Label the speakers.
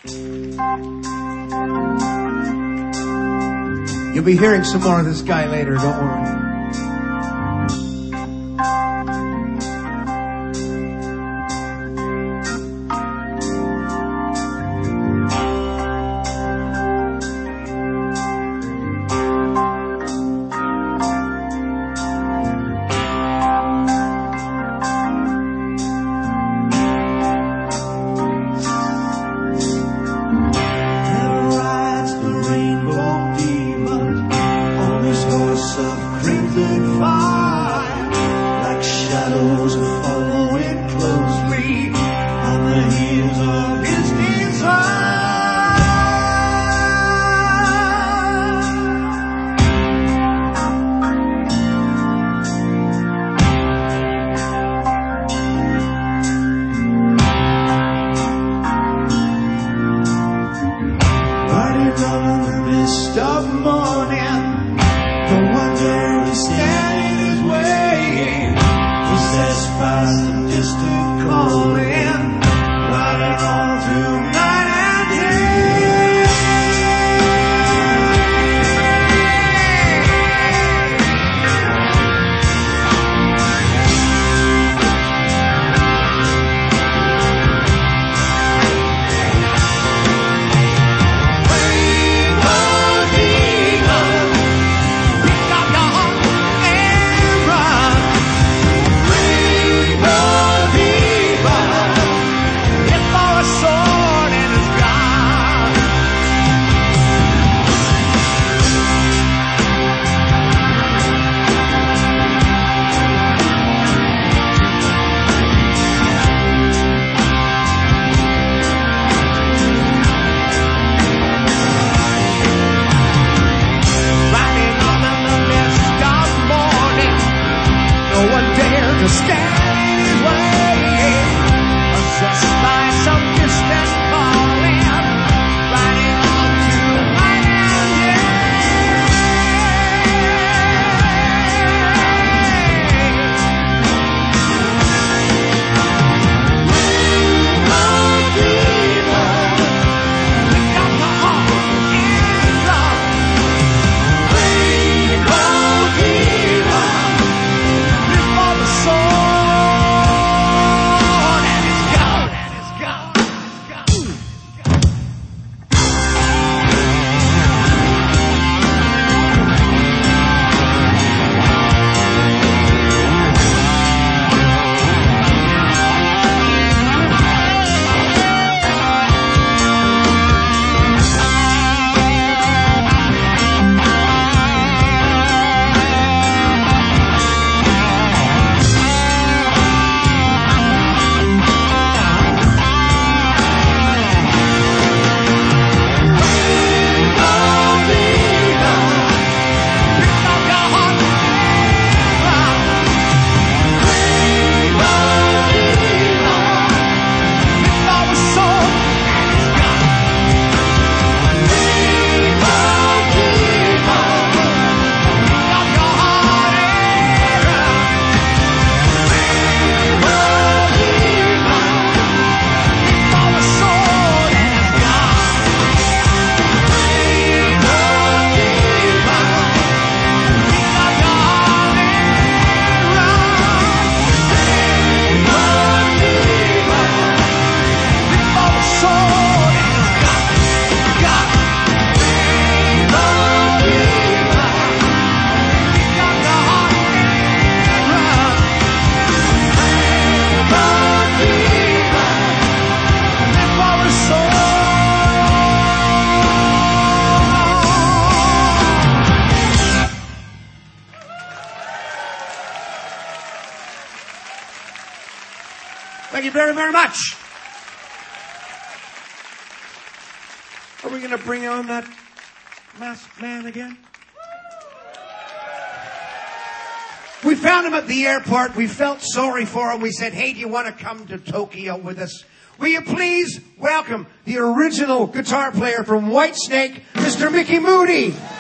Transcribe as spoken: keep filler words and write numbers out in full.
Speaker 1: You'll be hearing some more of this guy later, don't worry.
Speaker 2: Thank you very, very much. Are we going to bring on that masked man again? We found him at the airport. We felt sorry for him. We said, hey, do you want to come to Tokyo with us? Will you please welcome the original guitar player from Whitesnake, Mister Mickey Moody?